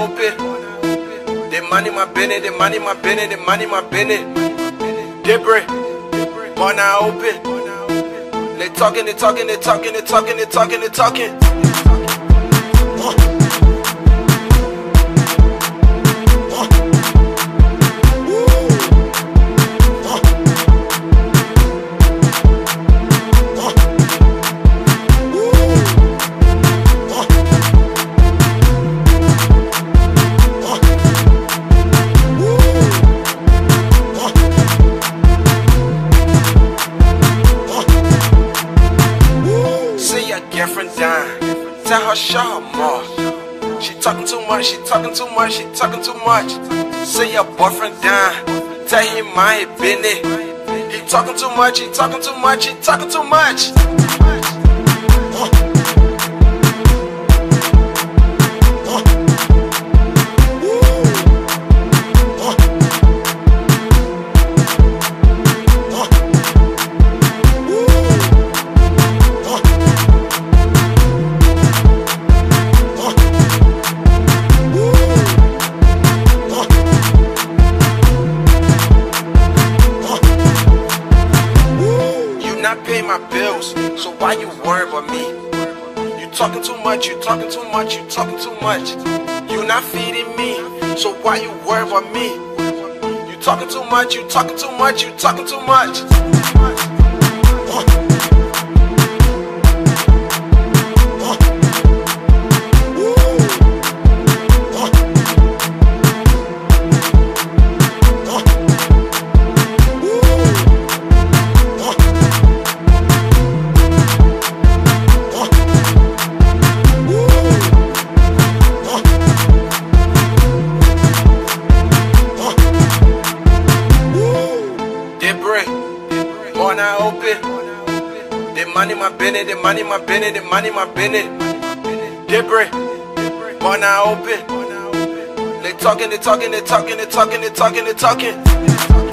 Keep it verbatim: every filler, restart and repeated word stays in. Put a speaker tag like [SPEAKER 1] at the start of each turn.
[SPEAKER 1] open. The money my business, the money my business, the money my business. Debris, born out open. They talking, they talking, they talking, they talking, they talking, they talking. Girlfriend dying, tell her shut her mouth. She talking too much, she talking too much, she talking too much. Say your boyfriend dying, tell him my business. He talking too much, he talking too much, he talking too much. Not pay my bills, so why you worry about me? You talking too much, you talking too much, you talking too much. You not feeding me, so why you worry about me? You talking too much, you talking too much, you talking too much. Born out open. The money my business, the money my business, the money my business. Debris, born out open. They talking, they talking, they talking, they talking, they talking, they talking.